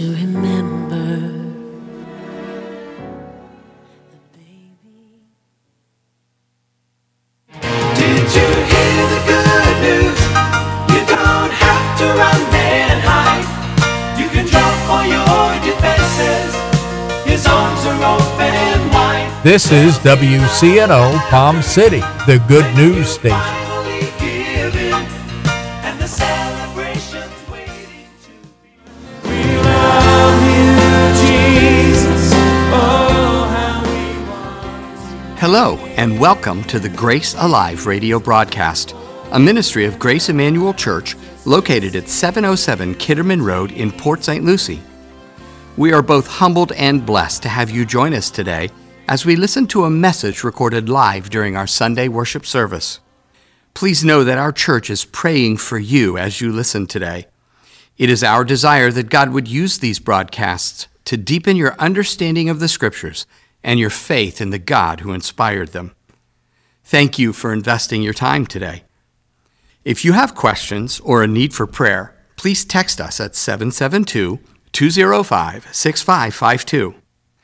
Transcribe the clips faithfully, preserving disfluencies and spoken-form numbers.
to remember. Did you hear the good news? You don't have to run and hide. You can drop all your defenses. His arms are open wide. This is W C N O Palm City, the good news station. Finally given, and the celebration's waiting to be. We love you, Jesus. Oh, how we want. Hello, and welcome to the Grace Alive radio broadcast, a ministry of Grace Emmanuel Church located at seven oh seven Kitterman Road in Port Saint Lucie. We are both humbled and blessed to have you join us today as we listen to a message recorded live during our Sunday worship service. Please know that our church is praying for you as you listen today. It is our desire that God would use these broadcasts to deepen your understanding of the Scriptures and your faith in the God who inspired them. Thank you for investing your time today. If you have questions or a need for prayer, please text us at seven seven two, two oh five, six five five two.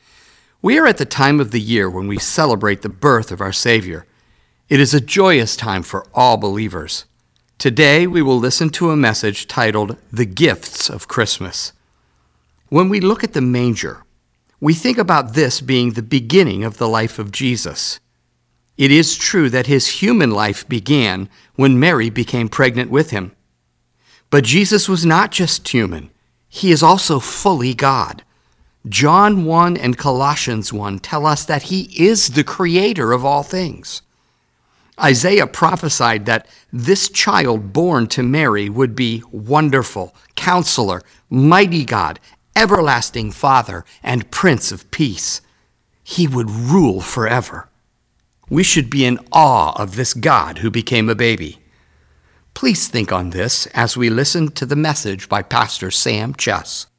We are at the time of the year when we celebrate the birth of our Savior. It is a joyous time for all believers. Today we will listen to a message titled, The Gifts of Christmas. When we look at the manger, we think about this being the beginning of the life of Jesus. It is true that his human life began when Mary became pregnant with him. But Jesus was not just human. He is also fully God. John one and Colossians one tell us that he is the creator of all things. Isaiah prophesied that this child born to Mary would be Wonderful, Counselor, Mighty God, Everlasting Father, and Prince of Peace. He would rule forever. We should be in awe of this God who became a baby. Please think on this as we listen to the message by Pastor Sam Chess.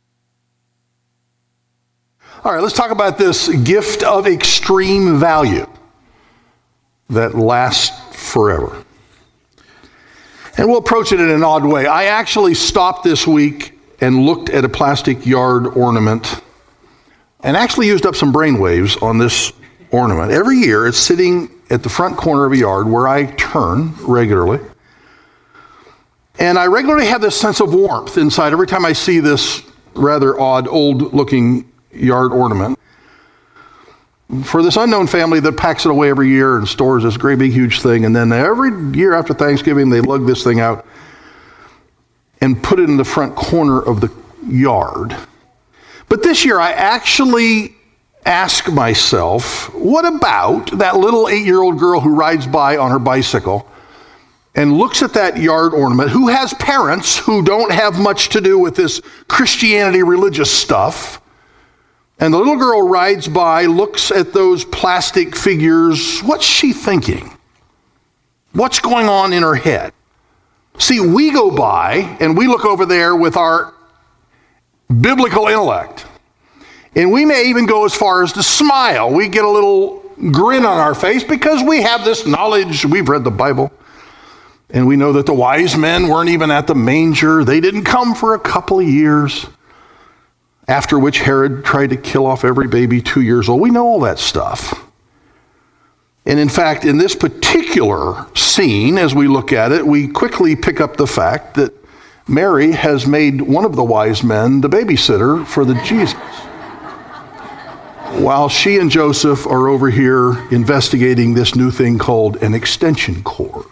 All right, let's talk about this gift of extreme value that lasts forever. And we'll approach it in an odd way. I actually stopped this week and looked at a plastic yard ornament and actually used up some brainwaves on this ornament. Every year, it's sitting at the front corner of a yard where I turn regularly. And I regularly have this sense of warmth inside every time I see this rather odd, old-looking yard ornament. For this unknown family that packs it away every year and stores this great big huge thing, and then every year after Thanksgiving they lug this thing out and put it in the front corner of the yard. But this year I actually ask myself, what about that little eight-year-old girl who rides by on her bicycle and looks at that yard ornament, who has parents who don't have much to do with this Christianity religious stuff? And the little girl rides by, looks at those plastic figures. What's she thinking? What's going on in her head? See, we go by and we look over there with our biblical intellect. And we may even go as far as to smile. We get a little grin on our face because we have this knowledge. We've read the Bible. And we know that the wise men weren't even at the manger. They didn't come for a couple of years. After which Herod tried to kill off every baby two years old. We know all that stuff. And in fact, in this particular scene, as we look at it, we quickly pick up the fact that Mary has made one of the wise men the babysitter for the Jesus, while she and Joseph are over here investigating this new thing called an extension cord.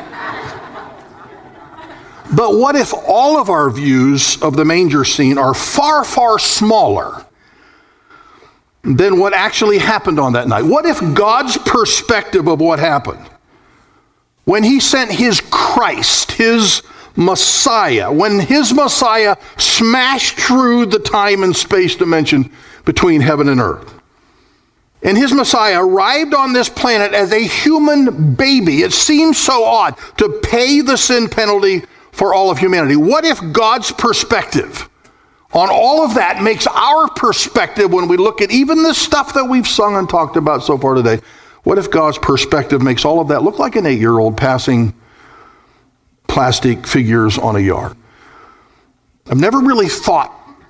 But what if all of our views of the manger scene are far, far smaller than what actually happened on that night? What if God's perspective of what happened when he sent his Christ, his Messiah, when his Messiah smashed through the time and space dimension between heaven and earth, and his Messiah arrived on this planet as a human baby? It seems so odd to pay the sin penalty for all of humanity. What if God's perspective on all of that makes our perspective, when we look at even the stuff that we've sung and talked about so far today, what if God's perspective makes all of that look like an eight-year-old passing plastic figures on a yard? I've never really thought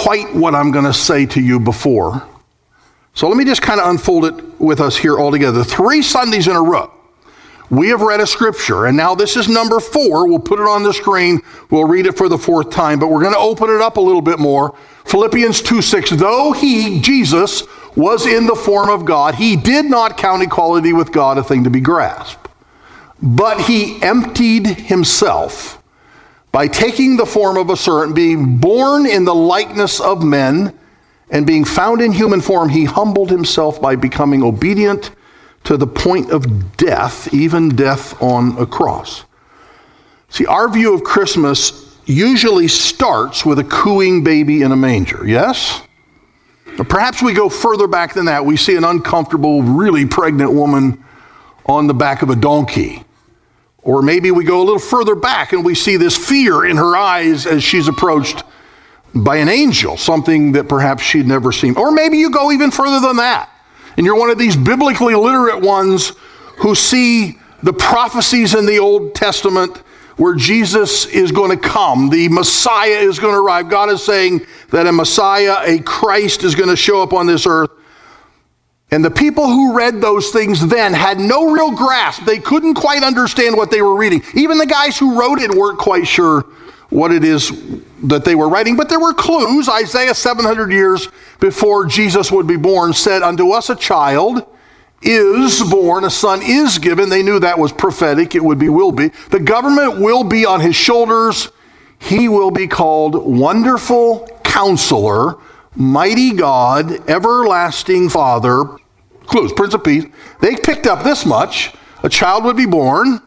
quite what I'm going to say to you before. So let me just kind of unfold it with us here all together. Three Sundays in a row, we have read a scripture, and now this is number four. We'll put it on the screen. We'll read it for the fourth time, but we're going to open it up a little bit more. Philippians two six, though he, Jesus, was in the form of God, he did not count equality with God a thing to be grasped, but he emptied himself by taking the form of a servant, being born in the likeness of men, and being found in human form, he humbled himself by becoming obedient to the point of death, even death on a cross. See, our view of Christmas usually starts with a cooing baby in a manger, yes? Or perhaps we go further back than that. We see an uncomfortable, really pregnant woman on the back of a donkey. Or maybe we go a little further back and we see this fear in her eyes as she's approached by an angel, something that perhaps she'd never seen. Or maybe you go even further than that, and you're one of these biblically literate ones who see the prophecies in the Old Testament where Jesus is going to come, the Messiah is going to arrive. God is saying that a Messiah, a Christ, is going to show up on this earth. And the people who read those things then had no real grasp. They couldn't quite understand what they were reading. Even the guys who wrote it weren't quite sure what it is that they were writing, but there were clues. Isaiah, seven hundred years before Jesus would be born, said, unto us a child is born, a son is given. They knew that was prophetic. It would be, will be. The government will be on his shoulders. He will be called Wonderful Counselor, Mighty God, Everlasting Father. Clues, Prince of Peace. They picked up this much. A child would be born.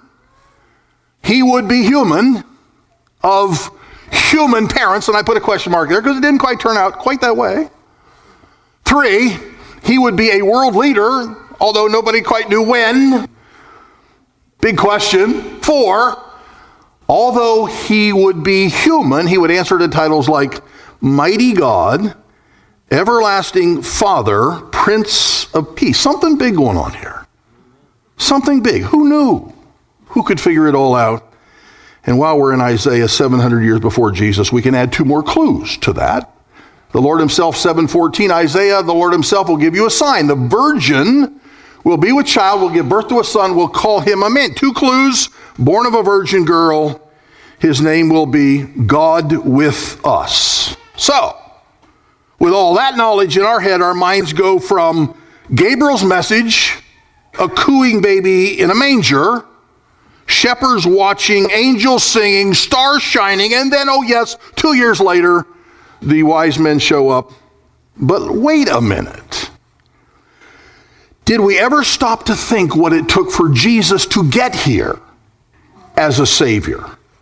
He would be human, of human parents, and I put a question mark there because it didn't quite turn out quite that way. Three, he would be a world leader, although nobody quite knew when. Big question. Four, although he would be human, he would answer to titles like Mighty God, Everlasting Father, Prince of Peace. Something big going on here. Something big. Who knew? Who could figure it all out? And while we're in Isaiah seven hundred years before Jesus, we can add two more clues to that. The Lord himself, seven fourteen, Isaiah, the Lord himself will give you a sign. The virgin will be with child, will give birth to a son, will call him a man. Two clues, born of a virgin girl. His name will be God with us. So, with all that knowledge in our head, our minds go from Gabriel's message, a cooing baby in a manger, shepherds watching, angels singing, stars shining, and then, oh yes, two years later, the wise men show up. But wait a minute. Did we ever stop to think what it took for Jesus to get here as a Savior?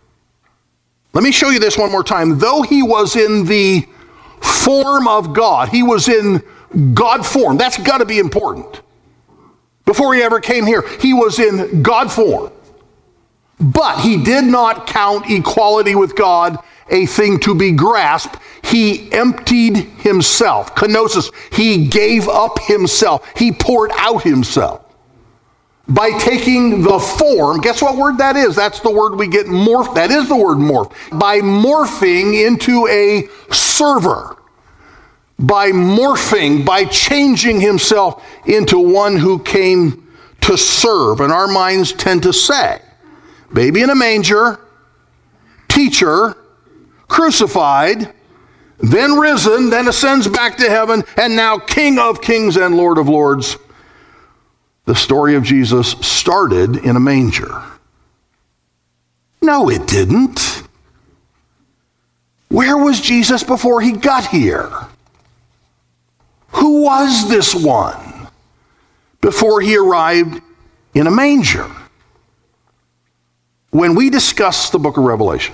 Let me show you this one more time. Though he was in the form of God, he was in God form. That's got to be important. Before he ever came here, he was in God form. But he did not count equality with God a thing to be grasped. He emptied himself. Kenosis. He gave up himself. He poured out himself. By taking the form, guess what word that is? That's the word we get, morph. That is the word morph. By morphing into a server. By morphing, by changing himself into one who came to serve. And our minds tend to say, baby in a manger, teacher, crucified, then risen, then ascends back to heaven, and now King of kings and Lord of lords. The story of Jesus started in a manger. No, it didn't. Where was Jesus before he got here? Who was this one before he arrived in a manger? When we discuss the book of Revelation,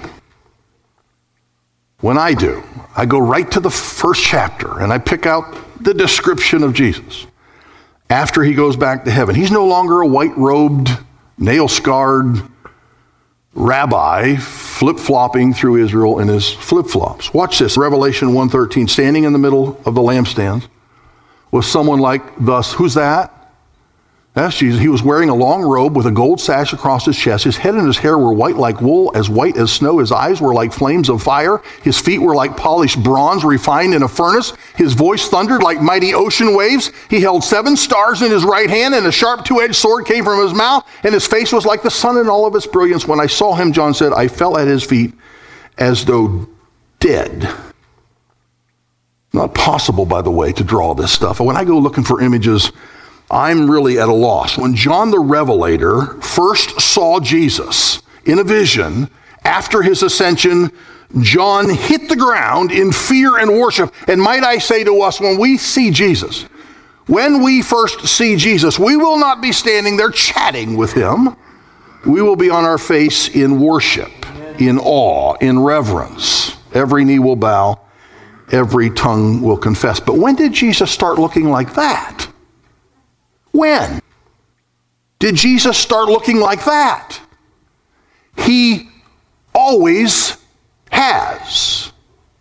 when I do, I go right to the first chapter and I pick out the description of Jesus after he goes back to heaven. He's no longer a white-robed, nail-scarred rabbi flip-flopping through Israel in his flip-flops. Watch this, Revelation one thirteen, standing in the middle of the lampstands was someone like thus. Who's that? That's Jesus. He was wearing a long robe with a gold sash across his chest. His head and his hair were white like wool, as white as snow. His eyes were like flames of fire. His feet were like polished bronze refined in a furnace. His voice thundered like mighty ocean waves. He held seven stars in his right hand, and a sharp two-edged sword came from his mouth, and his face was like the sun in all of its brilliance. When I saw him, John said, I fell at his feet as though dead. Not possible, by the way, to draw this stuff. When I go looking for images, I'm really at a loss. When John the Revelator first saw Jesus in a vision after his ascension, John hit the ground in fear and worship. And might I say to us, when we see Jesus, when we first see Jesus, we will not be standing there chatting with him. We will be on our face in worship, in awe, in reverence. Every knee will bow, every tongue will confess. But when did Jesus start looking like that? When did Jesus start looking like that? He always has.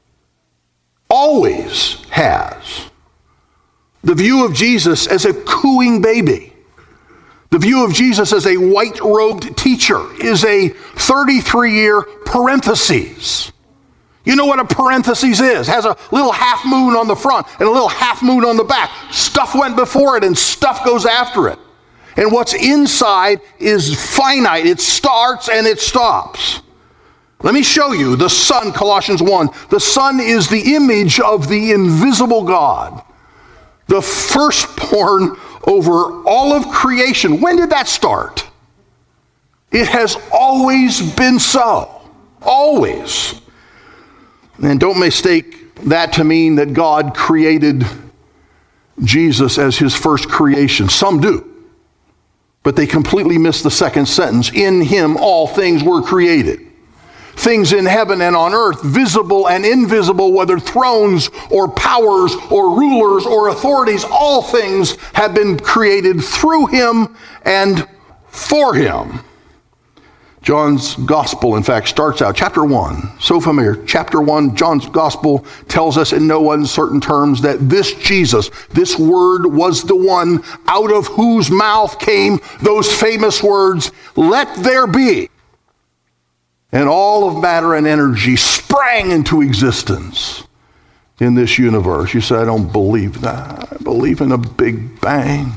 Always has. The view of Jesus as a cooing baby, the view of Jesus as a white-robed teacher is a thirty-three-year parenthesis. You know what a parenthesis is? It has a little half moon on the front and a little half moon on the back. Stuff went before it and stuff goes after it. And what's inside is finite. It starts and it stops. Let me show you the Son, Colossians one. The Son is the image of the invisible God, the firstborn over all of creation. When did that start? It has always been so. Always. And don't mistake that to mean that God created Jesus as his first creation. Some do. But they completely miss the second sentence. In him all things were created. Things in heaven and on earth, visible and invisible, whether thrones or powers or rulers or authorities, all things have been created through him and for him. John's gospel, in fact, starts out, chapter one, so familiar. Chapter one, John's gospel tells us in no uncertain terms that this Jesus, this word was the one out of whose mouth came those famous words, let there be. And all of matter and energy sprang into existence in this universe. You say, I don't believe that. I believe in a big bang.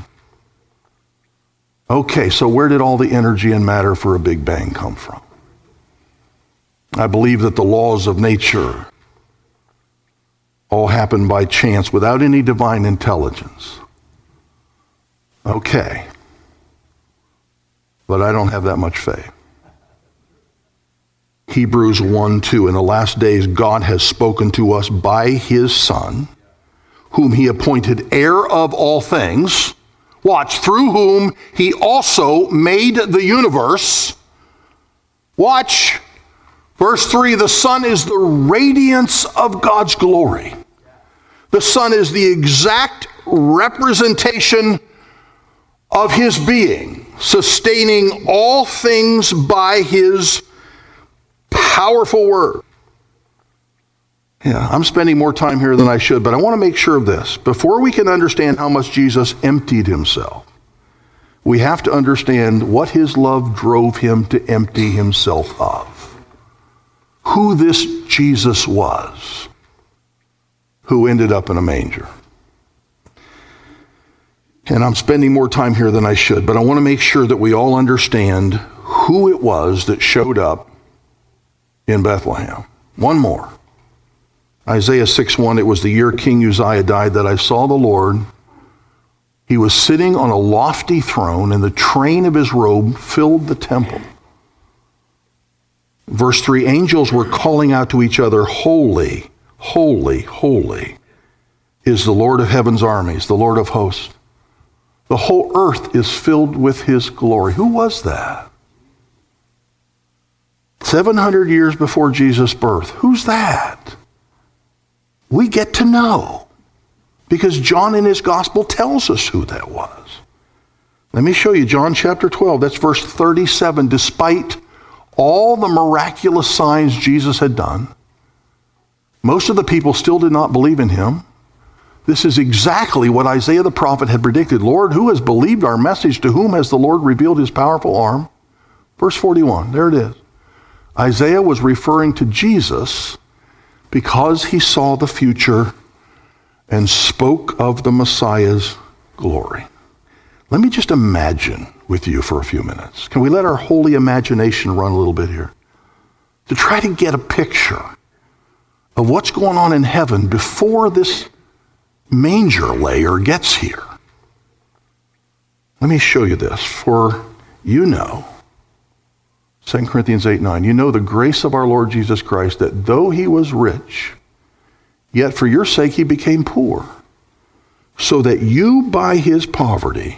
Okay, so where did all the energy and matter for a big bang come from? I believe that the laws of nature all happened by chance without any divine intelligence. Okay. But I don't have that much faith. Hebrews one two, in the last days God has spoken to us by his Son, whom he appointed heir of all things. Watch, through whom he also made the universe. Watch, verse three, the Son is the radiance of God's glory. The Son is the exact representation of his being, sustaining all things by his powerful word. Yeah, I'm spending more time here than I should, but I want to make sure of this. Before we can understand how much Jesus emptied himself, we have to understand what his love drove him to empty himself of. Who this Jesus was, who ended up in a manger. And I'm spending more time here than I should, but I want to make sure that we all understand who it was that showed up in Bethlehem. One more. Isaiah six one, it was the year King Uzziah died that I saw the Lord. He was sitting on a lofty throne, and the train of his robe filled the temple. Verse three, angels were calling out to each other, holy, holy, holy is the Lord of heaven's armies, the Lord of hosts. The whole earth is filled with his glory. Who was that? seven hundred years before Jesus' birth. Who's that? We get to know because John in his gospel tells us who that was. Let me show you John chapter twelve. That's verse thirty-seven. Despite all the miraculous signs Jesus had done, most of the people still did not believe in him. This is exactly what Isaiah the prophet had predicted. Lord, who has believed our message? To whom has the Lord revealed his powerful arm? Verse forty-one, there it is. Isaiah was referring to Jesus because he saw the future and spoke of the Messiah's glory. Let me just imagine with you for a few minutes. Can we let our holy imagination run a little bit here? To try to get a picture of what's going on in heaven before this manger layer gets here. Let me show you this. For you know, Second Corinthians eight nine, you know the grace of our Lord Jesus Christ, that though he was rich, yet for your sake he became poor, so that you by his poverty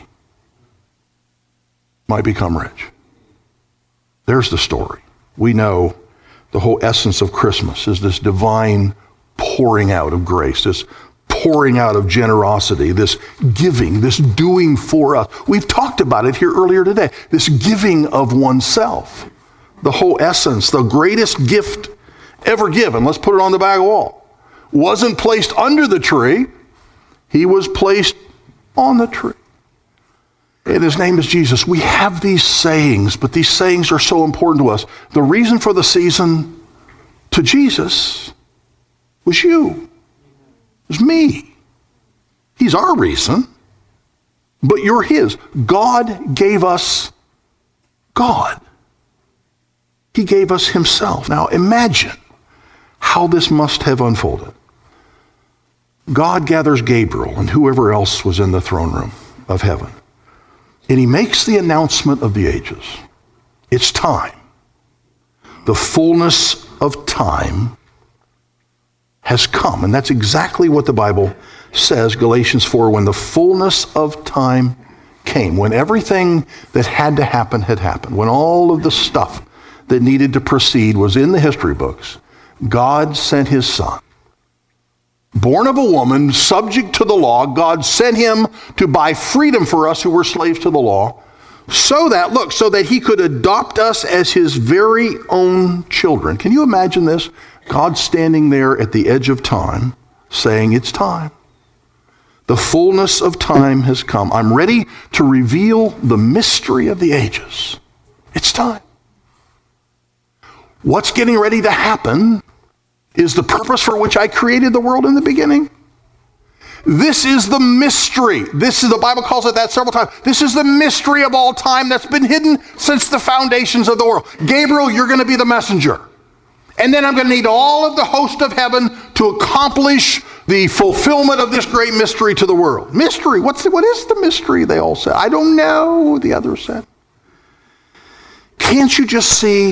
might become rich. There's the story. We know the whole essence of Christmas is this divine pouring out of grace, this pouring out of generosity, this giving, this doing for us. We've talked about it here earlier today, this giving of oneself. The whole essence, the greatest gift ever given, let's put it on the back wall, wasn't placed under the tree, he was placed on the tree. And his name is Jesus. We have these sayings, but these sayings are so important to us. The reason for the season to Jesus was you. It was me. He's our reason, but you're his. God gave us God. He gave us himself. Now imagine how this must have unfolded. God gathers Gabriel and whoever else was in the throne room of heaven. And he makes the announcement of the ages. It's time. The fullness of time has come. And that's exactly what the Bible says, Galatians four, when the fullness of time came, when everything that had to happen had happened, when all of the stuff that needed to proceed was in the history books, God sent his son. Born of a woman, subject to the law, God sent him to buy freedom for us who were slaves to the law, so that, look, so that he could adopt us as his very own children. Can you imagine this? God standing there at the edge of time, saying, it's time. The fullness of time has come. I'm ready to reveal the mystery of the ages. It's time. What's getting ready to happen is the purpose for which I created the world in the beginning. This is the mystery. This is, the Bible calls it that several times. This is the mystery of all time that's been hidden since the foundations of the world. Gabriel, you're going to be the messenger. And then I'm going to need all of the host of heaven to accomplish the fulfillment of this great mystery to the world. Mystery. What's the, what is the mystery? They all said. I don't know, the others said. Can't you just see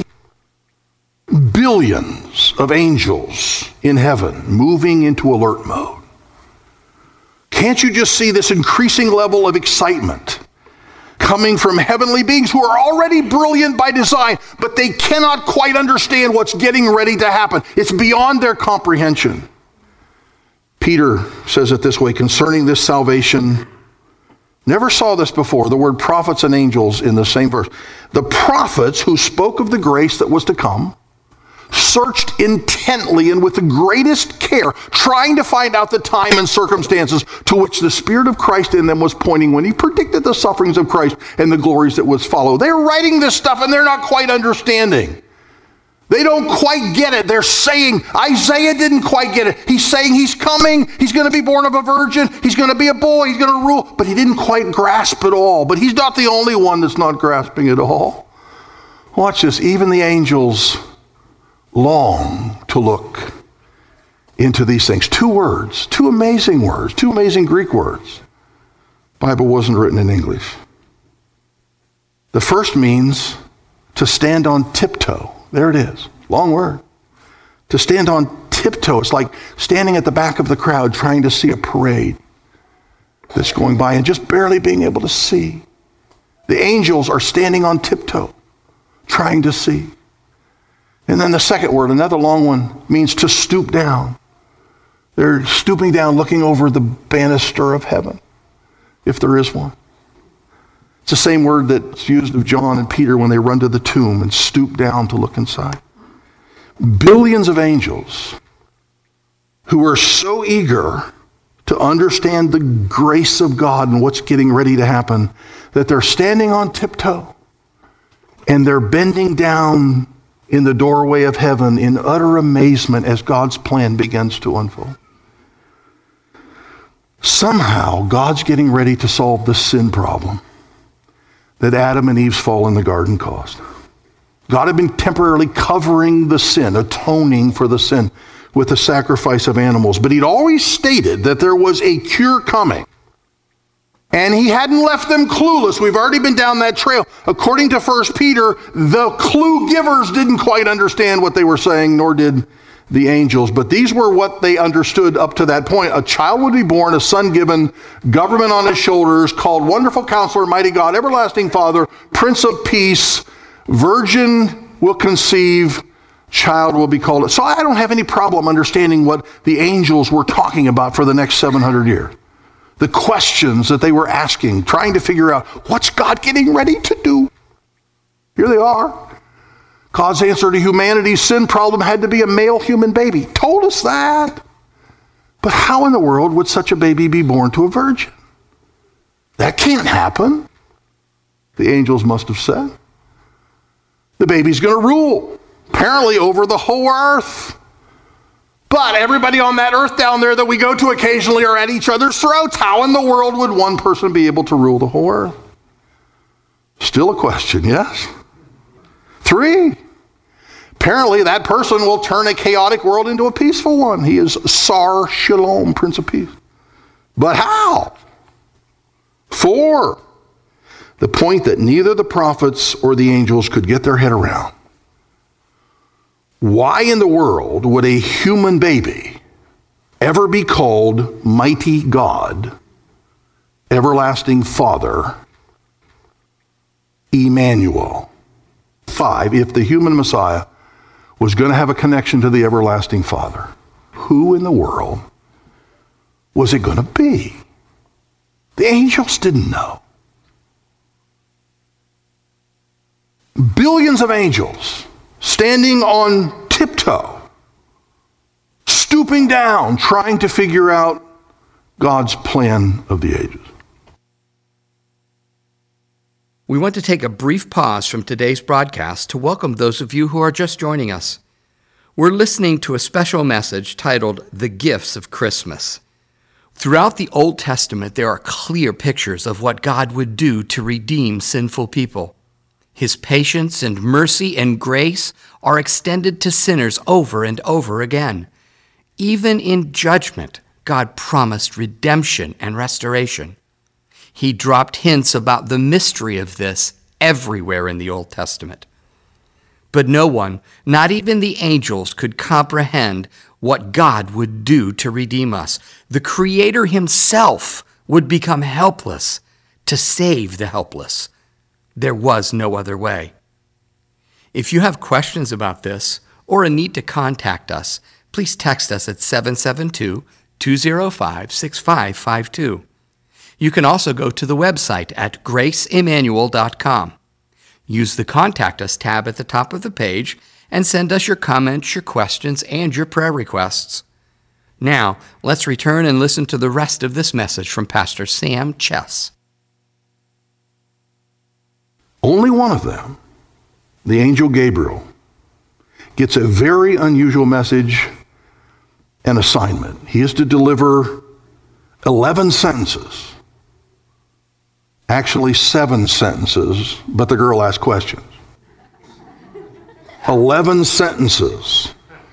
billions of angels in heaven moving into alert mode? Can't you just see this increasing level of excitement coming from heavenly beings who are already brilliant by design, but they cannot quite understand what's getting ready to happen? It's beyond their comprehension. Peter says it this way concerning this salvation. Never saw this before, the word prophets and angels in the same verse. The prophets who spoke of the grace that was to come searched intently and with the greatest care, trying to find out the time and circumstances to which the Spirit of Christ in them was pointing when he predicted the sufferings of Christ and the glories that would follow. They're writing this stuff and they're not quite understanding. They don't quite get it. They're saying, Isaiah didn't quite get it. He's saying he's coming. He's going to be born of a virgin. He's going to be a boy. He's going to rule. But he didn't quite grasp it all. But he's not the only one that's not grasping it all. Watch this. Even the angels long to look into these things. Two words, two amazing words, two amazing Greek words. The Bible wasn't written in English. The first means to stand on tiptoe. There it is, long word. To stand on tiptoe, it's like standing at the back of the crowd trying to see a parade that's going by and just barely being able to see. The angels are standing on tiptoe, trying to see. And then the second word, another long one, means to stoop down. They're stooping down, looking over the banister of heaven, if there is one. It's the same word that's used of John and Peter when they run to the tomb and stoop down to look inside. Billions of angels who are so eager to understand the grace of God and what's getting ready to happen, that they're standing on tiptoe and they're bending down in the doorway of heaven in utter amazement as God's plan begins to unfold. Somehow, God's getting ready to solve the sin problem that Adam and Eve's fall in the garden caused. God had been temporarily covering the sin, atoning for the sin with the sacrifice of animals. But he'd always stated that there was a cure coming. And he hadn't left them clueless. We've already been down that trail. According to First Peter, the clue givers didn't quite understand what they were saying, nor did the angels. But these were what they understood up to that point. A child would be born, a son given, government on his shoulders, called Wonderful Counselor, Mighty God, Everlasting Father, Prince of Peace, virgin will conceive, child will be called. So I don't have any problem understanding what the angels were talking about for the next seven hundred years. The questions that they were asking, trying to figure out, what's God getting ready to do? Here they are. God's answer to humanity's sin problem had to be a male human baby. Told us that. But how in the world would such a baby be born to a virgin? That can't happen. The angels must have said. The baby's going to rule, apparently over the whole earth. But everybody on that earth down there that we go to occasionally are at each other's throats. How in the world would one person be able to rule the whole earth? Still a question, yes? Three. Apparently that person will turn a chaotic world into a peaceful one. He is Sar Shalom, Prince of Peace. But how? Four. The point that neither the prophets or the angels could get their head around. Why in the world would a human baby ever be called Mighty God, Everlasting Father, Emmanuel? Five, if the human Messiah was going to have a connection to the Everlasting Father, who in the world was it going to be? The angels didn't know. Billions of angels standing on tiptoe, stooping down, trying to figure out God's plan of the ages. We want to take a brief pause from today's broadcast to welcome those of you who are just joining us. We're listening to a special message titled The Gifts of Christmas. Throughout the Old Testament, there are clear pictures of what God would do to redeem sinful people. His patience and mercy and grace are extended to sinners over and over again. Even in judgment, God promised redemption and restoration. He dropped hints about the mystery of this everywhere in the Old Testament. But no one, not even the angels, could comprehend what God would do to redeem us. The Creator himself would become helpless to save the helpless. There was no other way. If you have questions about this or a need to contact us, please text us at seven seven two, two zero five, six five five two. You can also go to the website at grace emmanuel dot com. Use the Contact Us tab at the top of the page and send us your comments, your questions, and your prayer requests. Now, let's return and listen to the rest of this message from Pastor Sam Chess. Only one of them, the angel Gabriel, gets a very unusual message and assignment. He is to deliver eleven sentences. Actually, seven sentences, but the girl asked questions. eleven sentences.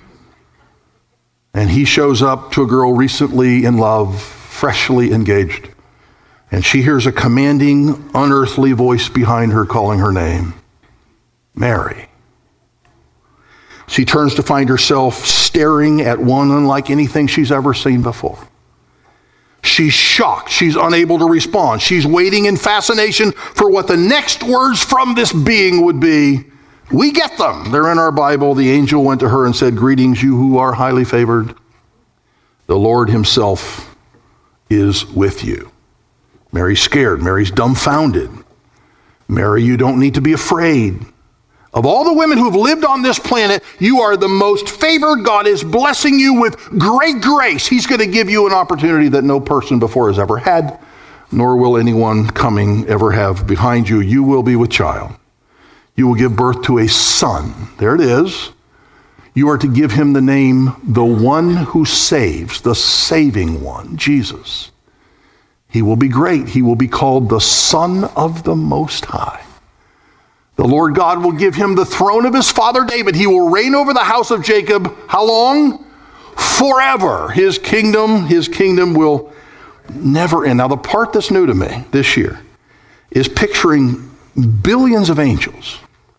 And he shows up to a girl recently in love, freshly engaged. And she hears a commanding, unearthly voice behind her calling her name, Mary. She turns to find herself staring at one unlike anything she's ever seen before. She's shocked. She's unable to respond. She's waiting in fascination for what the next words from this being would be. We get them. They're in our Bible. The angel went to her and said, "Greetings, you who are highly favored. The Lord himself is with you." Mary's scared. Mary's dumbfounded. Mary, you don't need to be afraid. Of all the women who have lived on this planet, you are the most favored. God is blessing you with great grace. He's going to give you an opportunity that no person before has ever had, nor will anyone coming ever have behind you. You will be with child. You will give birth to a son. There it is. You are to give him the name, the one who saves, the saving one, Jesus. He will be great. He will be called the Son of the Most High. The Lord God will give him the throne of his father David. He will reign over the house of Jacob. How long? Forever. His kingdom, his kingdom will never end. Now, the part that's new to me this year is picturing billions of angels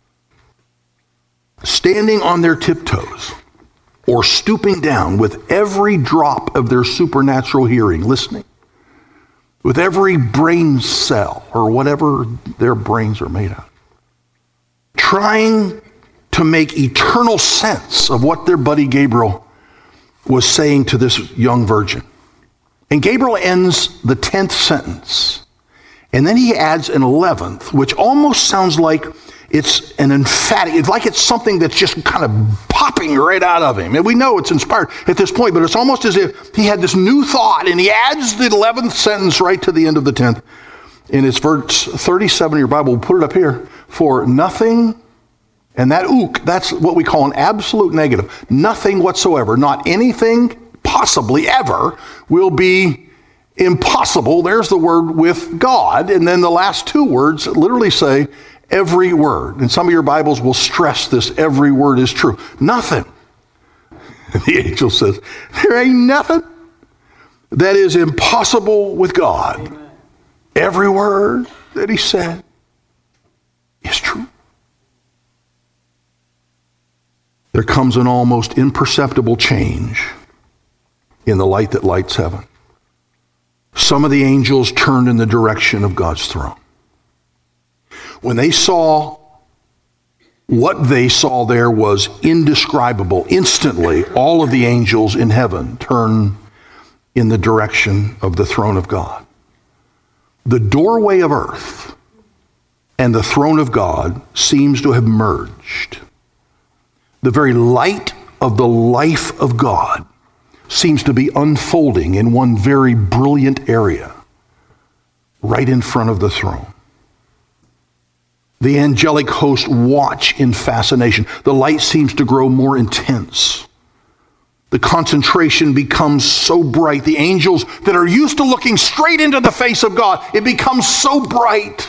standing on their tiptoes or stooping down with every drop of their supernatural hearing, listening, with every brain cell or whatever their brains are made of, trying to make eternal sense of what their buddy Gabriel was saying to this young virgin. And Gabriel ends the tenth sentence, and then he adds an eleventh, which almost sounds like it's an emphatic, it's like it's something that's just kind of popping right out of him. And we know it's inspired at this point, but it's almost as if he had this new thought, and he adds the eleventh sentence right to the end of the tenth. And it's verse thirty-seven of your Bible. We'll put it up here. For nothing, and that ook, that's what we call an absolute negative. Nothing whatsoever, not anything possibly ever will be impossible. There's the word with God. And then the last two words literally say every word. And some of your Bibles will stress this, every word is true. Nothing. And the angel says, there ain't nothing that is impossible with God. Amen. Every word that he said is true. There comes an almost imperceptible change in the light that lights heaven. Some of the angels turned in the direction of God's throne. When they saw what they saw there was indescribable. Instantly, all of the angels in heaven turn in the direction of the throne of God. The doorway of earth and the throne of God seems to have merged. The very light of the life of God seems to be unfolding in one very brilliant area right in front of the throne. The angelic host watch in fascination. The light seems to grow more intense. The concentration becomes so bright. The angels that are used to looking straight into the face of God, it becomes so bright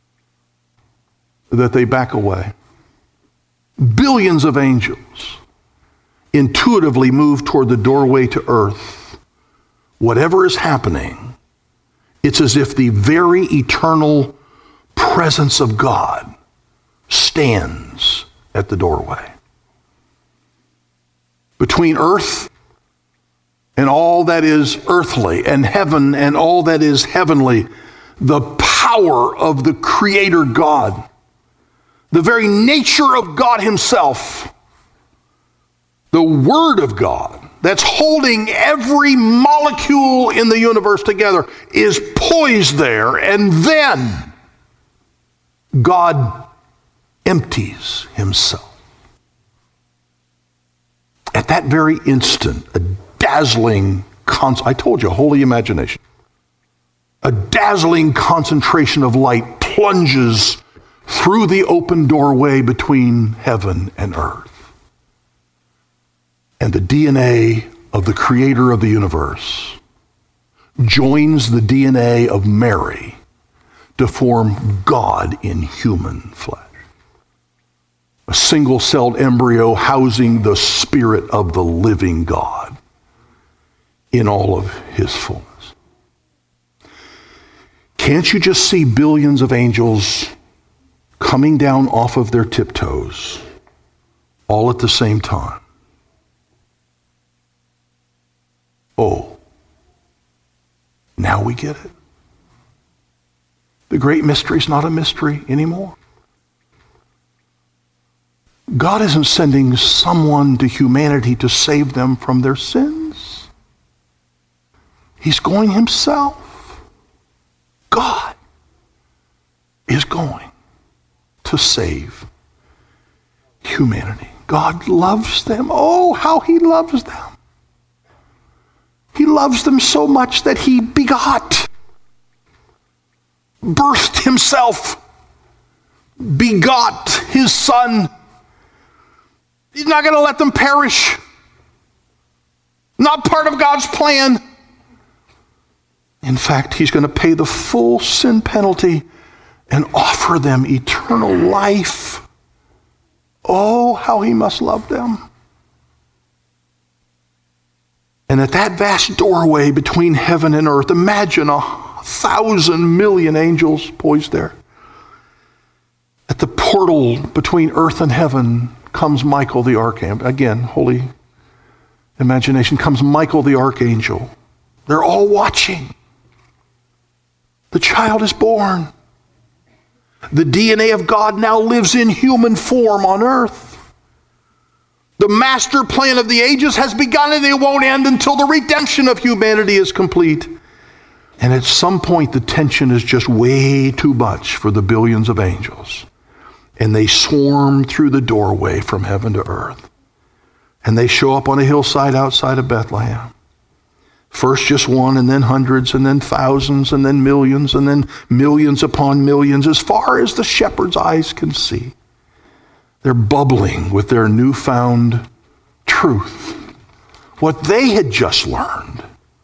that they back away. Billions of angels intuitively move toward the doorway to earth. Whatever is happening, it's as if the very eternal presence of God stands at the doorway. Between earth and all that is earthly, and heaven and all that is heavenly, the power of the Creator God, the very nature of God himself, the Word of God that's holding every molecule in the universe together is poised there, and then God empties himself. At that very instant, a dazzling, con- I told you, holy imagination, a dazzling concentration of light plunges through the open doorway between heaven and earth. And the D N A of the Creator of the universe joins the D N A of Mary to form God in human flesh. A single-celled embryo housing the Spirit of the living God in all of his fullness. Can't you just see billions of angels coming down off of their tiptoes all at the same time? Oh, now we get it. The great mystery is not a mystery anymore. God isn't sending someone to humanity to save them from their sins. He's going himself. God is going to save humanity. God loves them. Oh, how he loves them. He loves them so much that he begot, birthed himself, begot his son. He's not going to let them perish. Not part of God's plan. In fact, he's going to pay the full sin penalty and offer them eternal life. Oh, how he must love them. And at that vast doorway between heaven and earth, imagine a thousand million angels poised there. At the portal between earth and heaven comes Michael the archangel. Again, holy imagination, comes Michael the archangel. They're all watching. The child is born. The D N A of God now lives in human form on earth. The master plan of the ages has begun, and it won't end until the redemption of humanity is complete. And at some point, the tension is just way too much for the billions of angels. And they swarm through the doorway from heaven to earth. And they show up on a hillside outside of Bethlehem. First just one, and then hundreds, and then thousands, and then millions, and then millions upon millions, as far as the shepherd's eyes can see. They're bubbling with their newfound truth, what they had just learned.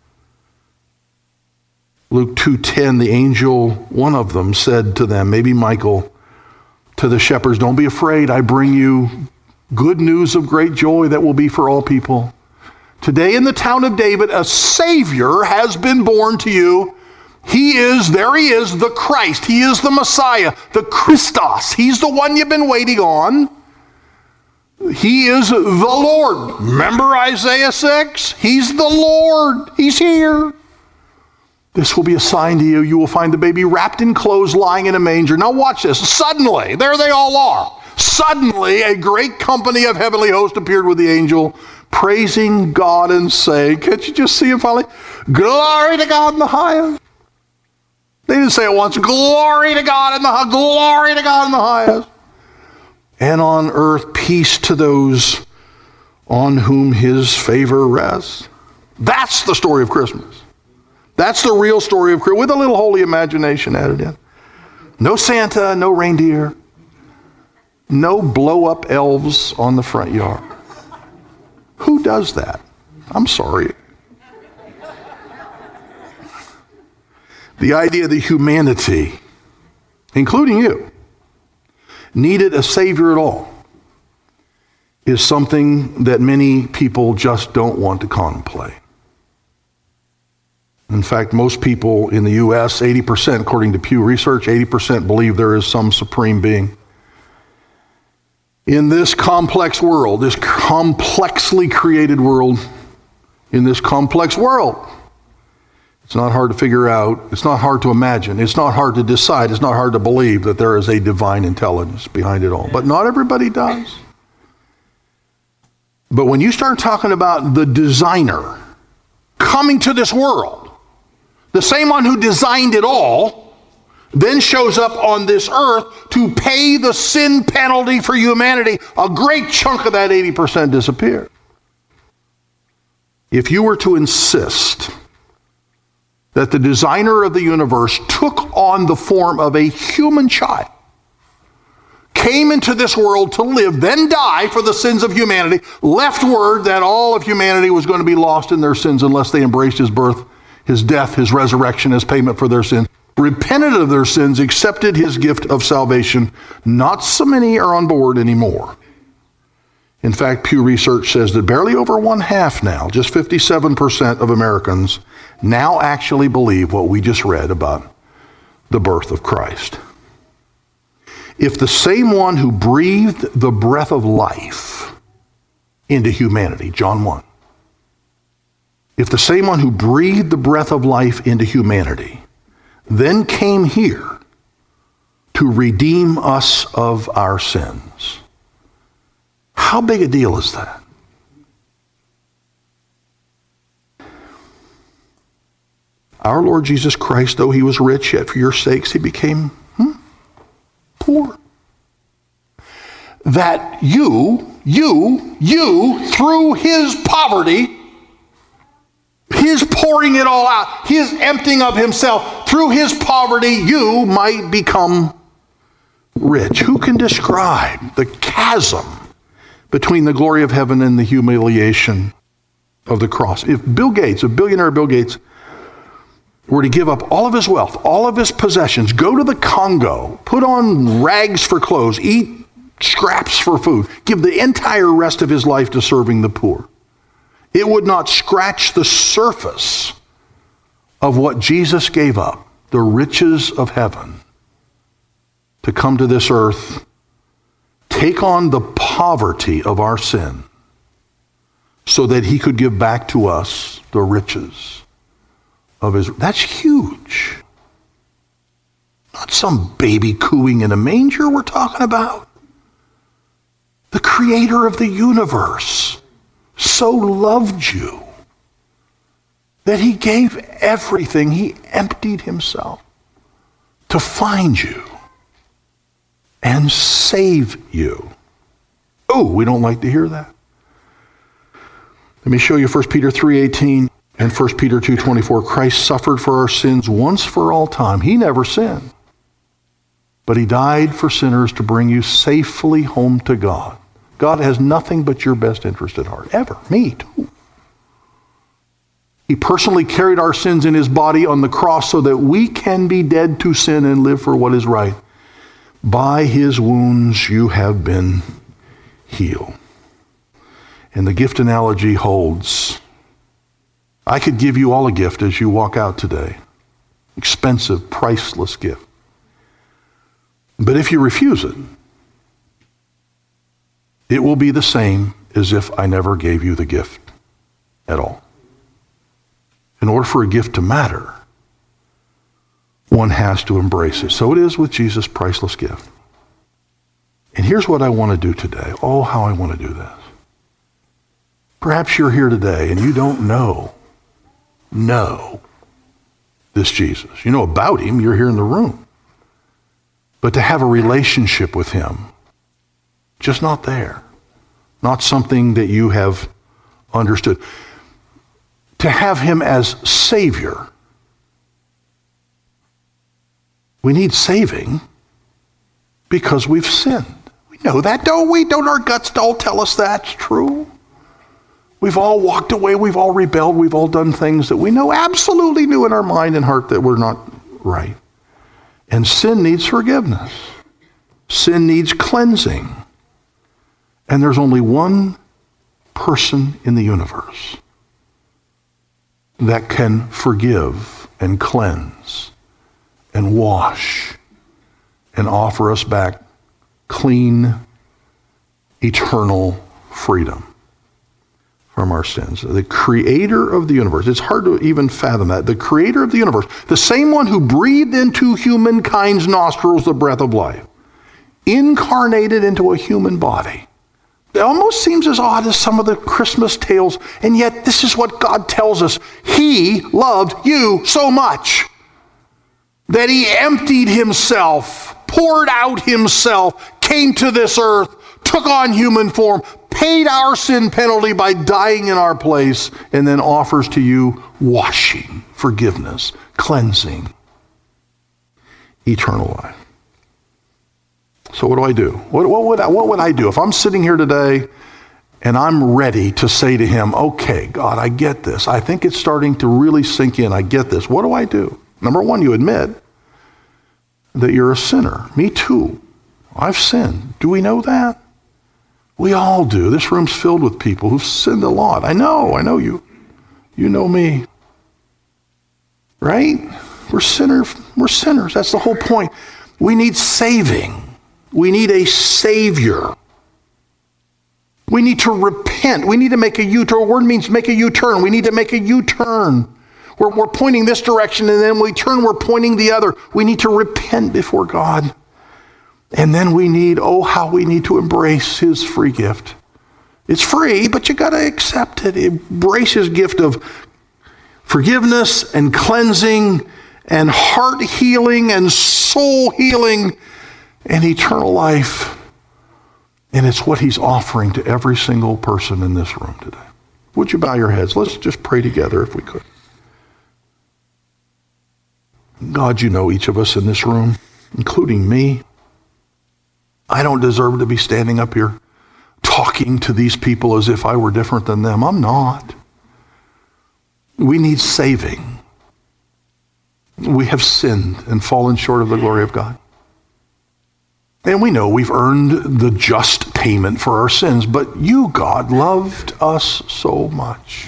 Luke two ten, the angel, one of them, said to them, maybe Michael, to the shepherds, "Don't be afraid, I bring you good news of great joy that will be for all people. Today in the town of David, a Savior has been born to you. He is, there he is, the Christ. He is the Messiah, the Christos. He's the one you've been waiting on. He is the Lord." Remember Isaiah six? He's the Lord. He's here. "This will be a sign to you. You will find the baby wrapped in clothes, lying in a manger." Now watch this. Suddenly, there they all are. Suddenly, a great company of heavenly hosts appeared with the angel, praising God and saying, can't you just see him finally? "Glory to God in the highest." They didn't say it once. "Glory to God in the highest. Glory to God in the highest. And on earth, peace to those on whom his favor rests." That's the story of Christmas. That's the real story of Christmas, with a little holy imagination added in. No Santa, no reindeer, no blow-up elves on the front yard. Who does that? I'm sorry. The idea that humanity, including you, needed a Savior at all is something that many people just don't want to contemplate. In fact, most people in the U S, eighty percent, according to Pew Research, eighty percent believe there is some supreme being. In this complex world, this complexly created world, in this complex world, it's not hard to figure out, it's not hard to imagine, it's not hard to decide, it's not hard to believe that there is a divine intelligence behind it all. But not everybody does. But when you start talking about the designer coming to this world, the same one who designed it all, then shows up on this earth to pay the sin penalty for humanity, a great chunk of that eighty percent disappeared. If you were to insist that the designer of the universe took on the form of a human child, came into this world to live, then die for the sins of humanity, left word that all of humanity was going to be lost in their sins unless they embraced his birth, his death, his resurrection as payment for their sins, repented of their sins, accepted his gift of salvation, not so many are on board anymore. In fact, Pew Research says that barely over one half now, just fifty-seven percent of Americans now actually believe what we just read about the birth of Christ. If the same one who breathed the breath of life into humanity, John one, if the same one who breathed the breath of life into humanity then came here to redeem us of our sins, how big a deal is that? Our Lord Jesus Christ, though he was rich, yet for your sakes he became hmm, poor, that you, you, you, through his poverty, his pouring it all out, his emptying of himself, through his poverty, you might become rich. Who can describe the chasm between the glory of heaven and the humiliation of the cross? If Bill Gates, if billionaire Bill Gates, were to give up all of his wealth, all of his possessions, go to the Congo, put on rags for clothes, eat scraps for food, give the entire rest of his life to serving the poor, it would not scratch the surface of what Jesus gave up, the riches of heaven, to come to this earth, take on the poverty of our sin, so that he could give back to us the riches of his. That's huge. Not some baby cooing in a manger we're talking about. The creator of the universe so loved you that he gave everything. He emptied himself to find you and save you. Oh, we don't like to hear that. Let me show you First Peter three eighteen and First Peter two twenty-four. Christ suffered for our sins once for all time. He never sinned, but he died for sinners to bring you safely home to God. God has nothing but your best interest at heart, ever. Me too. He personally carried our sins in his body on the cross so that we can be dead to sin and live for what is right. By his wounds you have been healed. And the gift analogy holds. I could give you all a gift as you walk out today. Expensive, priceless gift. But if you refuse it, it will be the same as if I never gave you the gift at all. In order for a gift to matter, one has to embrace it. So it is with Jesus' priceless gift. And here's what I want to do today. Oh, how I want to do this. Perhaps you're here today and you don't know, know this Jesus. You know about him, you're here in the room. But to have a relationship with him, just not there. Not something that you have understood. To have him as Savior. We need saving because we've sinned. We know that, don't we? Don't our guts all tell us that's true? We've all walked away, we've all rebelled, we've all done things that we know absolutely knew in our mind and heart that were not right. And sin needs forgiveness. Sin needs cleansing. And there's only one person in the universe that can forgive and cleanse and wash and offer us back clean, eternal freedom from our sins. The creator of the universe. It's hard to even fathom that. The creator of the universe, the same one who breathed into humankind's nostrils the breath of life, incarnated into a human body. It almost seems as odd as some of the Christmas tales, and yet this is what God tells us. He loved you so much that he emptied himself, poured out himself, came to this earth, took on human form, paid our sin penalty by dying in our place, and then offers to you washing, forgiveness, cleansing, eternal life. So what do I do? What, what, would I, what would I do? If I'm sitting here today and I'm ready to say to him, okay, God, I get this. I think it's starting to really sink in. I get this. What do I do? Number one, you admit that you're a sinner. Me too. I've sinned. Do we know that? We all do. This room's filled with people who've sinned a lot. I know. I know you. You know me. Right? We're sinners. We're sinners. That's the whole point. We need saving. We need a Savior. We need to repent. We need to make a U-turn. The word means make a U-turn. We need to make a U-turn. We're, we're pointing this direction, and then we turn, we're pointing the other. We need to repent before God. And then we need, oh, how we need to embrace his free gift. It's free, but you got to accept it. Embrace his gift of forgiveness and cleansing and heart healing and soul healing and eternal life And it's what he's offering to every single person in this room today. Would you bow your heads? Let's just pray together if we could. God, you know each of us in this room, including me. I don't deserve to be standing up here talking to these people as if I were different than them. I'm not. We need saving. We have sinned and fallen short of the glory of God. And we know we've earned the just payment for our sins, but you, God, loved us so much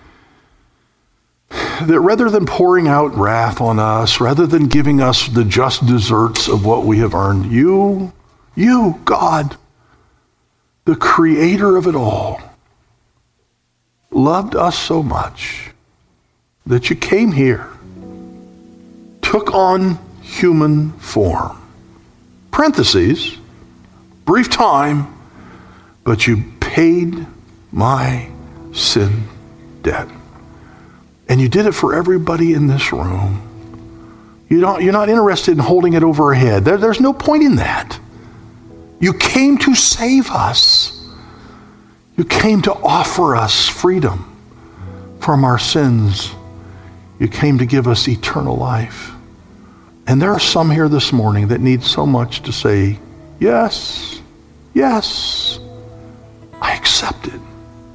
that rather than pouring out wrath on us, rather than giving us the just deserts of what we have earned, you, you, God, the creator of it all, loved us so much that you came here, took on human form. Parentheses, brief time, but you paid my sin debt. And you did it for everybody in this room. You don't, you're not interested in holding it over our head. There, there's no point in that. You came to save us. You came to offer us freedom from our sins. You came to give us eternal life. And there are some here this morning that need so much to say, yes, yes, I accept it.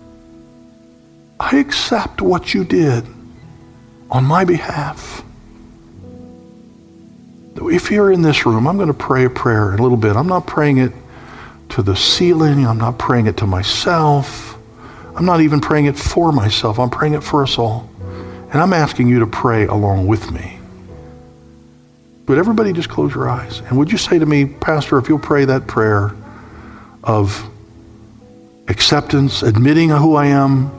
I accept what you did on my behalf. If you're in this room, I'm going to pray a prayer in a little bit. I'm not praying it to the ceiling. I'm not praying it to myself. I'm not even praying it for myself. I'm praying it for us all. And I'm asking you to pray along with me. But everybody just close your eyes. And would you say to me, Pastor, if you'll pray that prayer of acceptance, admitting who I am,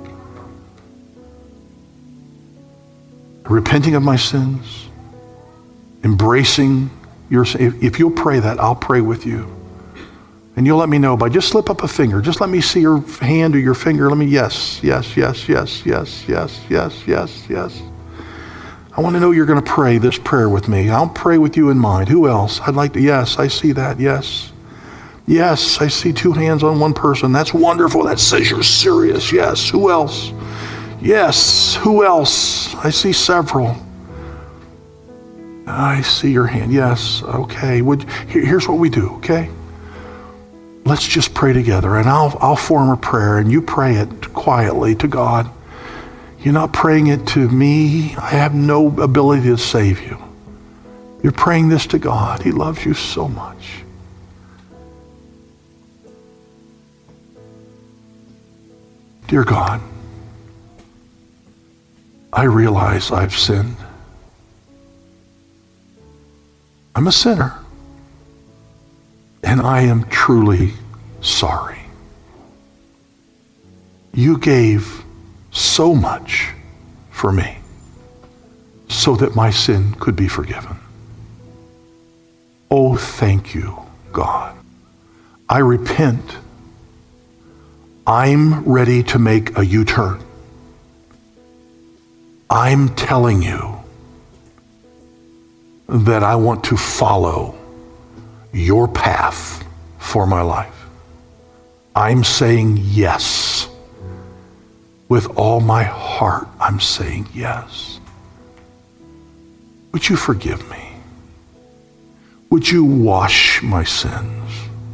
repenting of my sins, embracing your sin. If, if you'll pray that, I'll pray with you. And you'll let me know by just slip up a finger. Just let me see your hand or your finger. Let me, yes, yes, yes, yes, yes, yes, yes, yes, yes. I want to know you're going to pray this prayer with me. I'll pray with you in mind. Who else? I'd like to, yes, I see that, yes. Yes, I see two hands on one person. That's wonderful. That says you're serious. Yes, who else? Yes, who else? I see several. I see your hand. Yes, okay. Would, here, here's what we do, okay? Let's just pray together, and I'll, I'll form a prayer, and you pray it quietly to God. You're not praying it to me. I have no ability to save you. You're praying this to God. He loves you so much. Dear God, I realize I've sinned. I'm a sinner. And I am truly sorry. You gave so much for me so that my sin could be forgiven. Oh, thank you, God. I repent. I'm ready to make a U-turn. I'm telling you that I want to follow your path for my life. I'm saying yes. With all my heart, I'm saying yes. Would you forgive me? Would you wash my sins?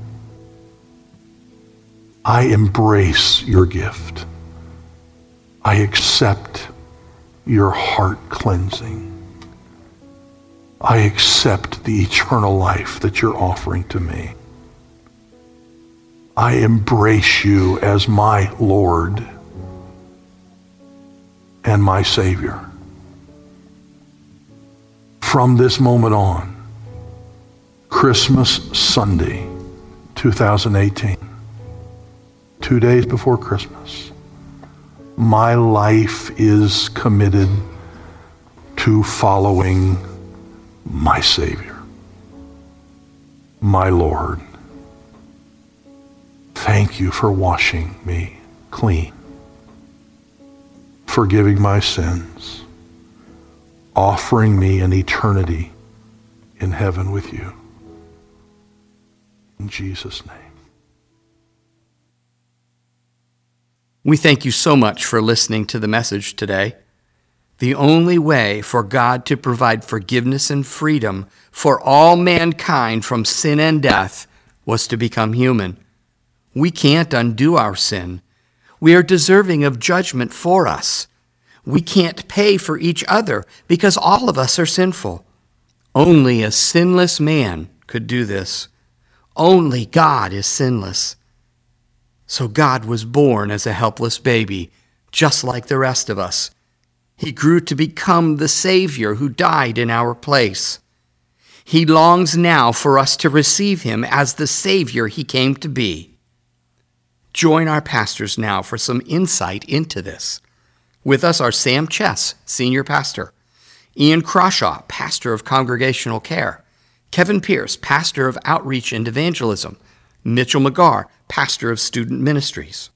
I embrace your gift. I accept your heart cleansing. I accept the eternal life that you're offering to me. I embrace you as my Lord and my Savior. From this moment on, Christmas Sunday, two thousand eighteen, two days before Christmas, my life is committed to following my Savior, my Lord. Thank you for washing me clean, forgiving my sins, offering me an eternity in heaven with you. In Jesus' name. We thank you so much for listening to the message today. The only way for God to provide forgiveness and freedom for all mankind from sin and death was to become human. We can't undo our sin. We are deserving of judgment for us. We can't pay for each other because all of us are sinful. Only a sinless man could do this. Only God is sinless. So God was born as a helpless baby, just like the rest of us. He grew to become the Savior who died in our place. He longs now for us to receive him as the Savior he came to be. Join our pastors now for some insight into this. With us are Sam Chess, Senior Pastor, Ian Crawshaw, Pastor of Congregational Care, Kevin Pierce, Pastor of Outreach and Evangelism, Mitchell McGarr, Pastor of Student Ministries.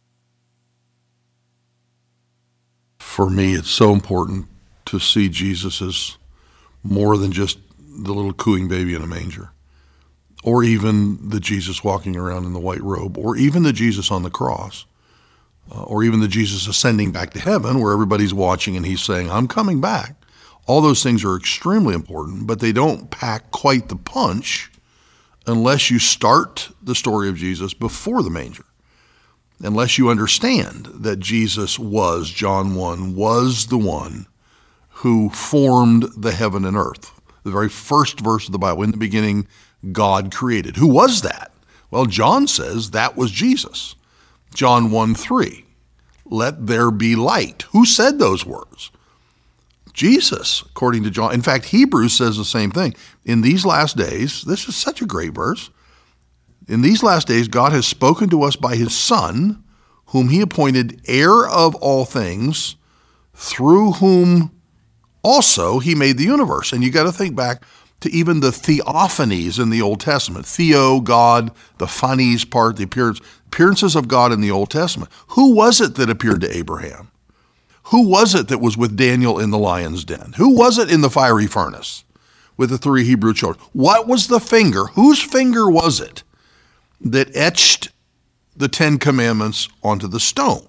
For me, it's so important to see Jesus as more than just the little cooing baby in a manger, or even the Jesus walking around in the white robe, or even the Jesus on the cross, uh, or even the Jesus ascending back to heaven where everybody's watching and he's saying, I'm coming back. All those things are extremely important, but they don't pack quite the punch unless you start the story of Jesus before the manger. Unless you understand that Jesus was, John one, was the one who formed the heaven and earth. The very first verse of the Bible, in the beginning, God created. Who was that? Well, John says that was Jesus. John one three, let there be light. Who said those words? Jesus, according to John. In fact, Hebrews says the same thing. In these last days, this is such a great verse. In these last days, God has spoken to us by his Son, whom he appointed heir of all things, through whom also he made the universe. And you got to think back to even the theophanies in the Old Testament. Theo, God, the phanies part, the appearance, appearances of God in the Old Testament. Who was it that appeared to Abraham? Who was it that was with Daniel in the lion's den? Who was it in the fiery furnace with the three Hebrew children? What was the finger? Whose finger was it that etched the Ten Commandments onto the stone?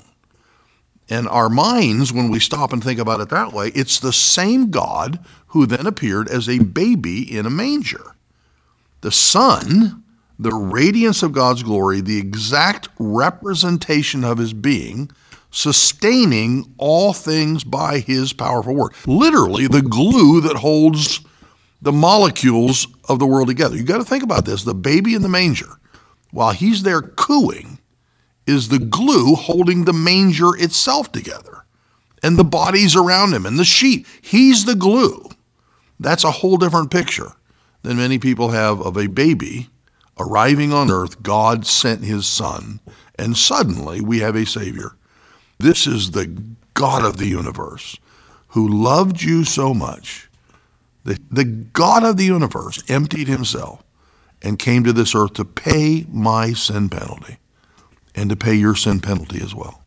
And our minds, when we stop and think about it that way, it's the same God who then appeared as a baby in a manger. The Son, the radiance of God's glory, the exact representation of his being, sustaining all things by his powerful word. Literally the glue that holds the molecules of the world together. You got to think about this. The baby in the manger, while he's there cooing, is the glue holding the manger itself together, and the bodies around him and the sheep. He's the glue. That's a whole different picture than many people have of a baby arriving on earth. God sent his Son, and suddenly we have a Savior. This is the God of the universe who loved you so much that the God of the universe emptied himself and came to this earth to pay my sin penalty and to pay your sin penalty as well.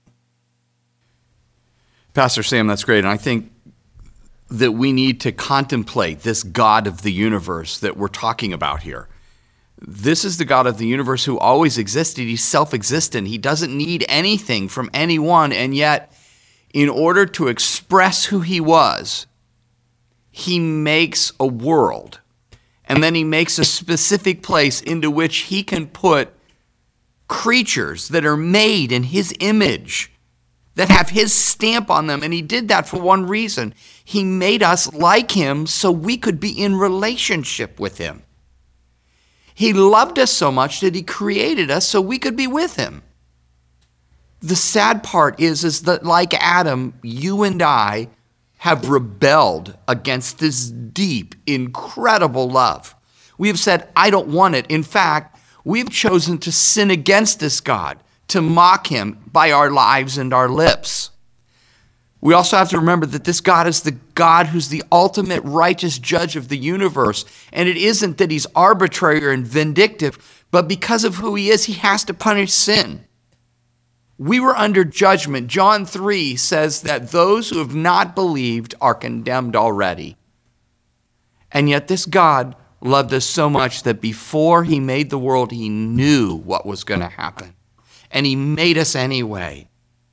Pastor Sam, that's great. And I think that we need to contemplate this God of the universe that we're talking about here. This is the God of the universe who always existed. He's self-existent. He doesn't need anything from anyone. And yet, in order to express who he was, he makes a world. And then he makes a specific place into which he can put creatures that are made in his image, that have his stamp on them. And he did that for one reason. He made us like him so we could be in relationship with him. He loved us so much that he created us so we could be with him. The sad part is, is that like Adam, you and I have rebelled against this deep, incredible love. We have said, I don't want it. In fact, we've chosen to sin against this God, to mock him by our lives and our lips. We also have to remember that this God is the God who's the ultimate righteous judge of the universe. And it isn't that he's arbitrary and vindictive, but because of who he is, he has to punish sin. We were under judgment. John three says that those who have not believed are condemned already. And yet this God loved us so much that before he made the world, he knew what was going to happen. And he made us anyway.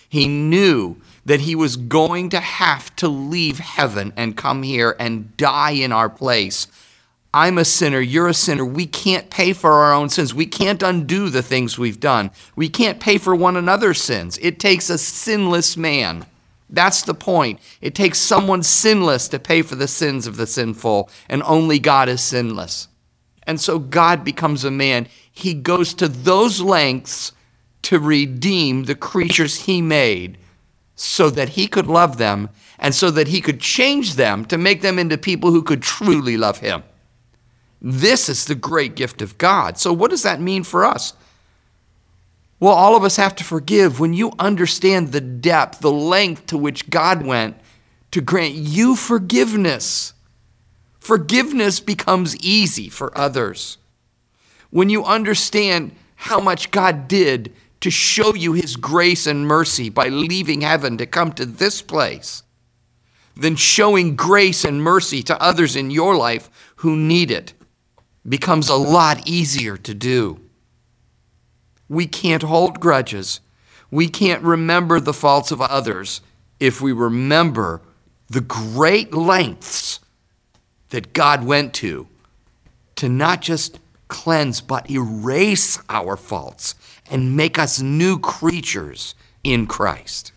He knew that he was going to have to leave heaven and come here and die in our place. I'm a sinner, you're a sinner. We can't pay for our own sins. We can't undo the things we've done. We can't pay for one another's sins. It takes a sinless man. That's the point. It takes someone sinless to pay for the sins of the sinful, and only God is sinless. And so God becomes a man. He goes to those lengths to redeem the creatures he made so that he could love them and so that he could change them to make them into people who could truly love him. This is the great gift of God. So what does that mean for us? Well, all of us have to forgive. When you understand the depth, the length to which God went to grant you forgiveness, forgiveness becomes easy for others. When you understand how much God did to show you his grace and mercy by leaving heaven to come to this place, then showing grace and mercy to others in your life who need it becomes a lot easier to do. We can't hold grudges. We can't remember the faults of others if we remember the great lengths that God went to to not just cleanse but erase our faults and make us new creatures in Christ.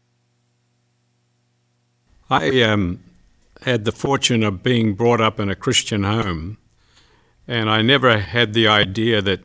I um, had the fortune of being brought up in a Christian home, and I never had the idea that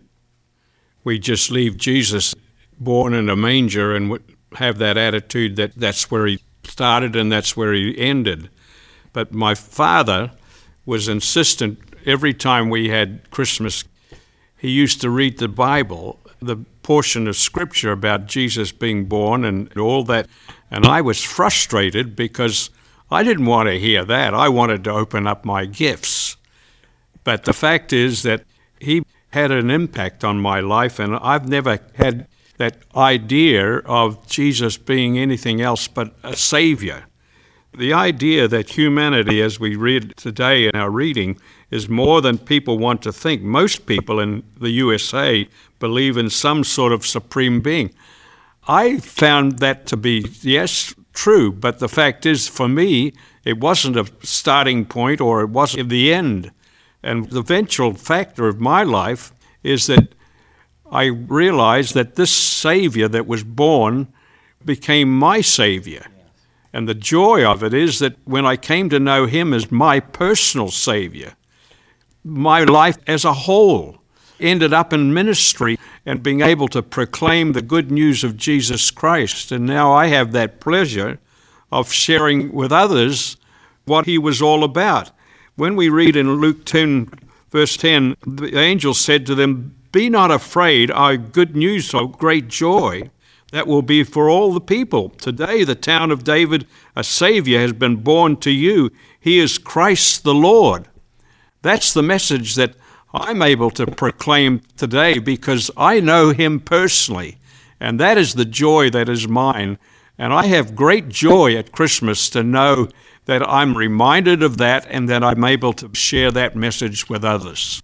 we just leave Jesus born in a manger and would have that attitude that that's where he started and that's where he ended. But my father was insistent every time we had Christmas, he used to read the Bible, the portion of scripture about Jesus being born and all that. And I was frustrated because I didn't want to hear that. I wanted to open up my gifts. But the fact is that he had an impact on my life, and I've never had that idea of Jesus being anything else but a savior. The idea that humanity, as we read today in our reading, is more than people want to think. Most people in the U S A believe in some sort of supreme being. I found that to be, yes, true, but the fact is, for me, it wasn't a starting point or it wasn't the end. And the eventual factor of my life is that I realized that this Savior that was born became my Savior. And the joy of it is that when I came to know him as my personal Savior, my life as a whole ended up in ministry and being able to proclaim the good news of Jesus Christ. And now I have that pleasure of sharing with others what he was all about. When we read in Luke ten, verse ten, the angel said to them, "Be not afraid, our good news of great joy that will be for all the people. Today, the town of David, a Savior has been born to you. He is Christ the Lord." That's the message that I'm able to proclaim today because I know him personally, and that is the joy that is mine. And I have great joy at Christmas to know that I'm reminded of that and that I'm able to share that message with others.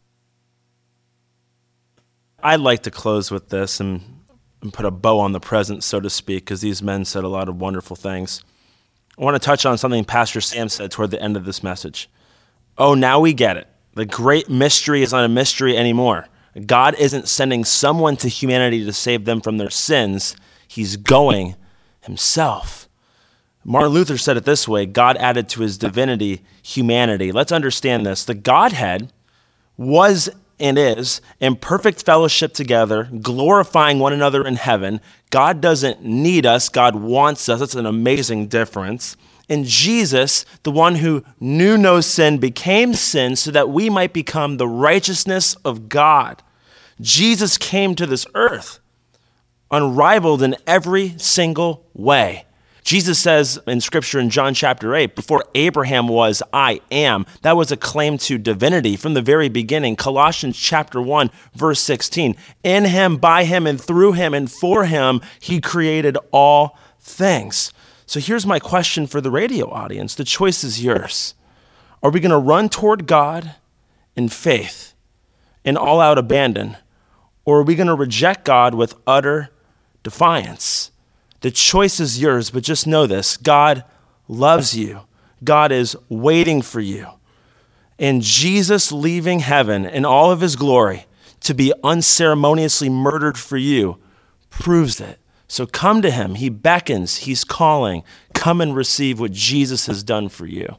I'd like to close with this and, and put a bow on the present, so to speak, because these men said a lot of wonderful things. I want to touch on something Pastor Sam said toward the end of this message. Oh, now we get it. The great mystery is not a mystery anymore. God isn't sending someone to humanity to save them from their sins. He's going himself. Martin Luther said it this way: God added to his divinity humanity. Let's understand this. The Godhead was and is in perfect fellowship together, glorifying one another in heaven. God doesn't need us. God wants us. That's an amazing difference. And Jesus, the one who knew no sin, became sin so that we might become the righteousness of God. Jesus came to this earth unrivaled in every single way. Jesus says in Scripture in John chapter eight, before Abraham was, I am. That was a claim to divinity from the very beginning. Colossians chapter one, verse sixteen, in him, by him, and through him, and for him, he created all things. So here's my question for the radio audience. The choice is yours. Are we going to run toward God in faith, in all-out abandon, or are we going to reject God with utter defiance? The choice is yours, but just know this. God loves you. God is waiting for you. And Jesus leaving heaven in all of his glory to be unceremoniously murdered for you proves it. So come to him. He beckons. He's calling. Come and receive what Jesus has done for you.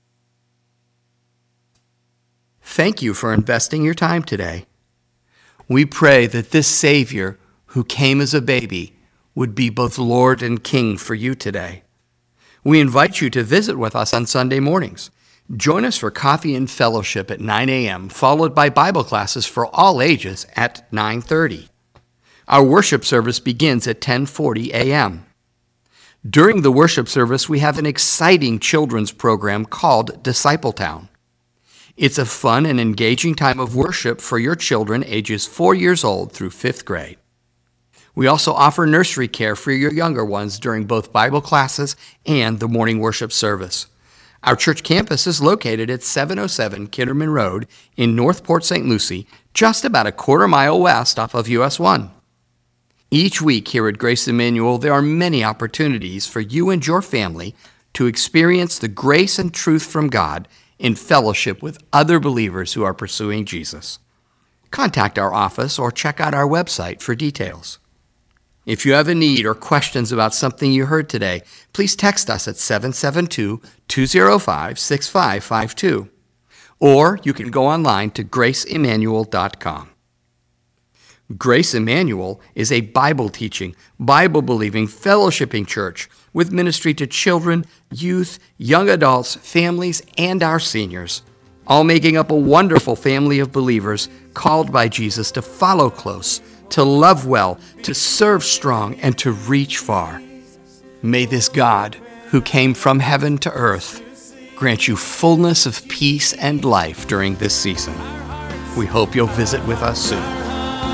Thank you for investing your time today. We pray that this Savior, who came as a baby, would be both Lord and King for you today. We invite you to visit with us on Sunday mornings. Join us for coffee and fellowship at nine a.m., followed by Bible classes for all ages at nine thirty. Our worship service begins at ten forty a.m. During the worship service, we have an exciting children's program called Discipletown. It's a fun and engaging time of worship for your children ages four years old through fifth grade. We also offer nursery care for your younger ones during both Bible classes and the morning worship service. Our church campus is located at seven oh seven Kitterman Road in North Port Saint Lucie, just about a quarter mile west off of U S one. Each week here at Grace Emmanuel, there are many opportunities for you and your family to experience the grace and truth from God in fellowship with other believers who are pursuing Jesus. Contact our office or check out our website for details. If you have a need or questions about something you heard today, please text us at seven seven two, two oh five, six five five two. Or you can go online to grace emmanuel dot com. Grace Emmanuel is a Bible-teaching, Bible-believing, fellowshipping church with ministry to children, youth, young adults, families, and our seniors, all making up a wonderful family of believers called by Jesus to follow close, to love well, to serve strong, and to reach far. May this God, who came from heaven to earth, grant you fullness of peace and life during this season. We hope you'll visit with us soon.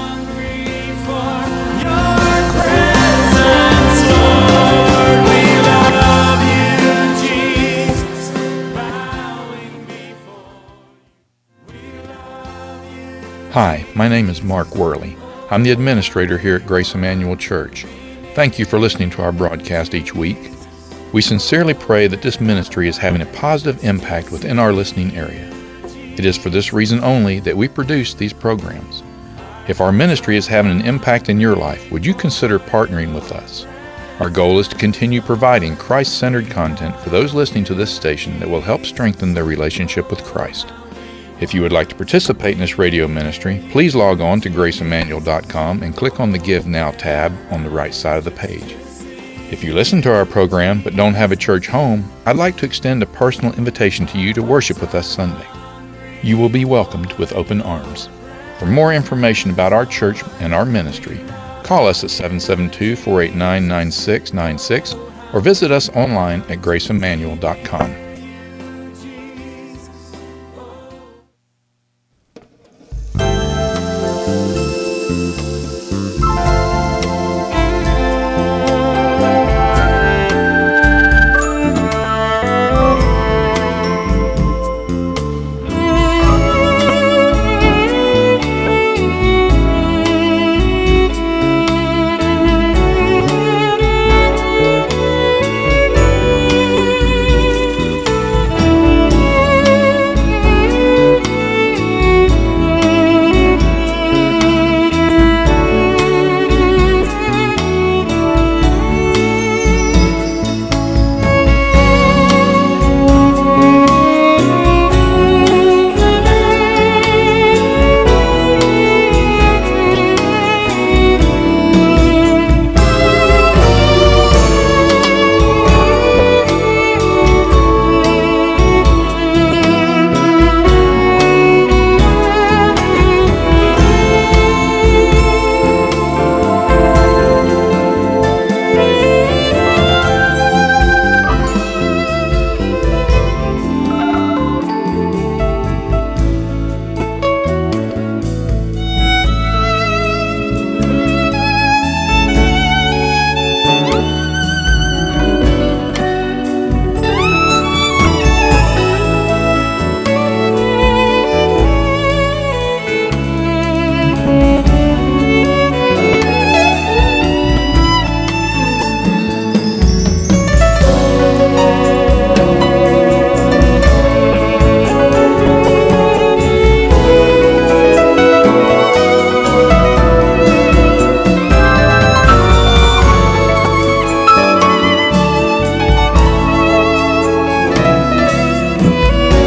Hi, my name is Mark Worley. I'm the administrator here at Grace Emmanuel Church. Thank you for listening to our broadcast each week. We sincerely pray that this ministry is having a positive impact within our listening area. It is for this reason only that we produce these programs. If our ministry is having an impact in your life, would you consider partnering with us? Our goal is to continue providing Christ-centered content for those listening to this station that will help strengthen their relationship with Christ. If you would like to participate in this radio ministry, please log on to grace emmanuel dot com and click on the Give Now tab on the right side of the page. If you listen to our program but don't have a church home, I'd like to extend a personal invitation to you to worship with us Sunday. You will be welcomed with open arms. For more information about our church and our ministry, call us at seven seven two, four eight nine, nine six nine six or visit us online at grace emmanuel dot com.